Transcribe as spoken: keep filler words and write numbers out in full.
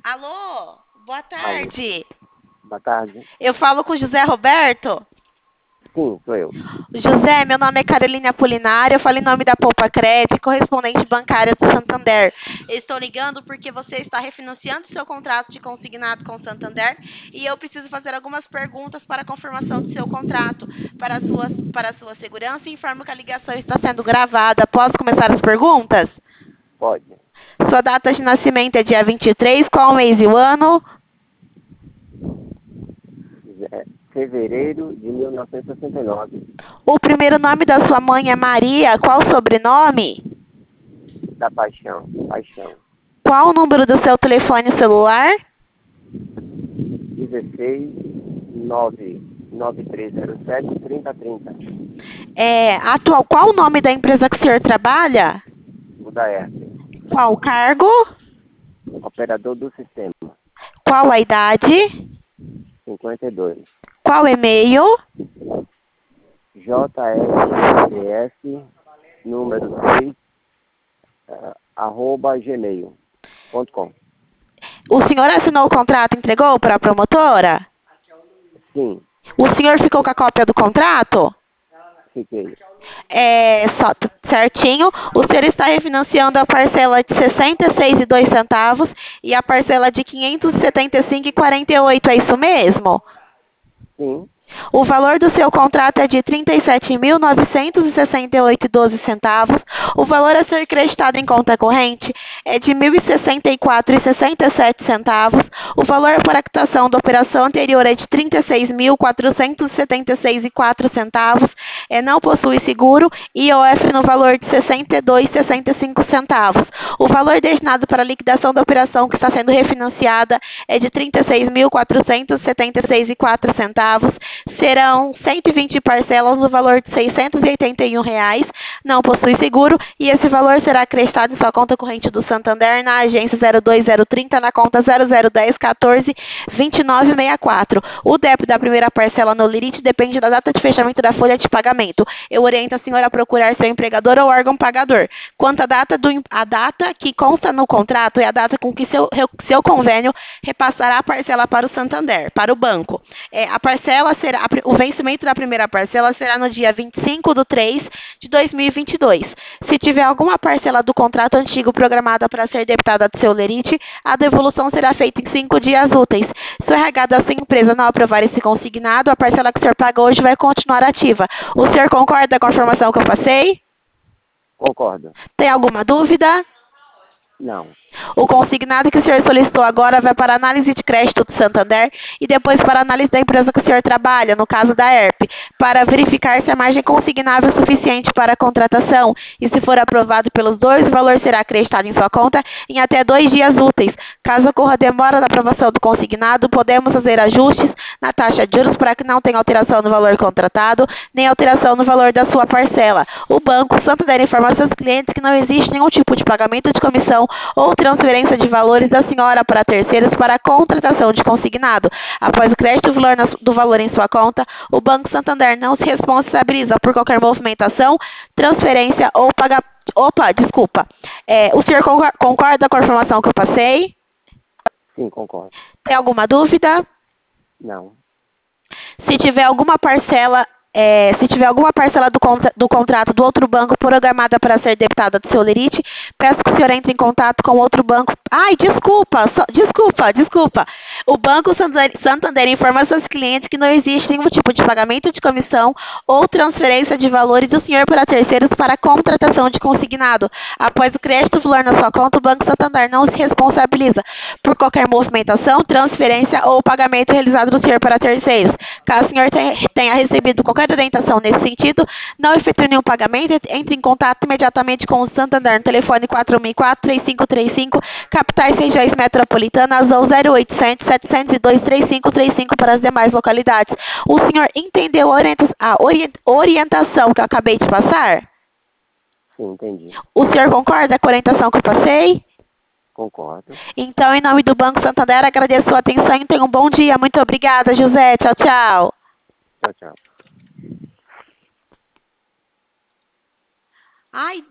Alô, boa Alô, tarde. boa tarde. Eu falo com o José Roberto. Sim, sou eu. José, meu nome é Carolina Apolinário, eu falo em nome da Poupa Cred, correspondente bancária do Santander. Eu estou ligando porque você está refinanciando seu contrato de consignado com o Santander e eu preciso fazer algumas perguntas para a confirmação do seu contrato. Para a sua, para a sua segurança, informo que a ligação está sendo gravada. Posso começar as perguntas? Pode. Sua data de nascimento é dia vinte e três, qual o mês e o ano? É fevereiro de mil novecentos e sessenta e nove. O primeiro nome da sua mãe é Maria, qual o sobrenome? Da Paixão. Paixão. Qual o número do seu telefone celular? dezesseis, nove, nove três zero sete, trinta trinta. É, atual, qual o nome da empresa que o senhor trabalha? O da E R P. Qual o cargo? Operador do sistema. Qual a idade? cinquenta e dois. Qual o e-mail? J S C S, número seis, uh, arroba gmail ponto com. O senhor assinou o contrato e entregou para a promotora? Sim, O senhor ficou com a cópia do contrato? fiquei. É, só, t- certinho. O senhor está refinanciando a parcela de sessenta e seis e dois centavos e a parcela de quinhentos e setenta e cinco e quarenta e oito, é isso mesmo? Sim, O valor do seu contrato é de trinta e sete mil novecentos e sessenta e oito e doze centavos. O valor a ser creditado em conta corrente é de mil e sessenta e quatro e sessenta e sete centavos. O valor para a quitação da operação anterior é de trinta e seis mil quatrocentos e setenta e seis e quatro centavos. É, não possui seguro e I O F no valor de sessenta e dois e sessenta e cinco centavos. O valor destinado para a liquidação da operação que está sendo refinanciada é de trinta e seis mil quatrocentos e setenta e seis e quatro centavos. Serão cento e vinte parcelas no valor de seiscentos e oitenta e um reais. Não possui seguro e esse valor será acreditado em sua conta corrente do Santander na agência zero dois zero trinta na conta zero zero dez quatorze vinte e nove sessenta e quatro. O débito da primeira parcela no limite depende da data de fechamento da folha de pagamento. Eu oriento a senhora a procurar seu empregador ou órgão pagador. Quanto à data, do, a data que consta no contrato é a data com que seu, seu convênio repassará a parcela para o Santander, para o banco. É, a parcela será, o vencimento da primeira parcela será no dia vinte e cinco de três de dois mil e vinte e dois. Se tiver alguma parcela do contrato antigo programada para ser debitada do seu lerite, a devolução será feita em cinco dias úteis. Se o R H da sua empresa não aprovar esse consignado, a parcela que o senhor paga hoje vai continuar ativa. O senhor concorda com a informação que eu passei? concordo. Tem alguma dúvida? Não. O consignado que o senhor solicitou agora vai para a análise de crédito do Santander e depois para a análise da empresa que o senhor trabalha, no caso da E R P, para verificar se a margem consignável é suficiente para a contratação. E se for aprovado pelos dois, o valor será acreditado em sua conta em até dois dias úteis. Caso ocorra demora na aprovação do consignado, podemos fazer ajustes na taxa de juros para que não tenha alteração no valor contratado, nem alteração no valor da sua parcela. O Banco Santander informa aos seus clientes que não existe nenhum tipo de pagamento de comissão ou transferência de valores da senhora para terceiros para a contratação de consignado. Após o crédito do valor, na, do valor em sua conta, o Banco Santander não se responsabiliza por qualquer movimentação, transferência ou pagamento. Opa, desculpa. É, o senhor concorda com a informação que eu passei? Sim, concordo. Tem alguma dúvida? Não. Se tiver alguma parcela, é, se tiver alguma parcela do, contra, do contrato do outro banco programada para ser debitada do seu lerite, peço que o senhor entre em contato com outro banco. Ai, desculpa, só, desculpa, desculpa. O Banco Santander, Santander informa aos seus clientes que não existe nenhum tipo de pagamento de comissão ou transferência de valores do senhor para terceiros para a contratação de consignado. Após o crédito do valor na sua conta, o Banco Santander não se responsabiliza por qualquer movimentação, transferência ou pagamento realizado do senhor para terceiros. Caso o senhor tenha recebido qualquer orientação nesse sentido, não efetue nenhum pagamento, entre em contato imediatamente com o Santander no telefone quatro um quatro, três cinco três cinco, capitais regiões metropolitanas ou zero oitocentos, setecentos e dois, três cinco três cinco para as demais localidades. O senhor entendeu a, orienta a orient orientação que eu acabei de passar? Sim, entendi. O senhor concorda com a orientação que eu passei? Concordo. Então, em nome do Banco Santander, agradeço a sua atenção e tenha um bom dia. Muito obrigada, José. Tchau, tchau. Tchau, tchau. Ai,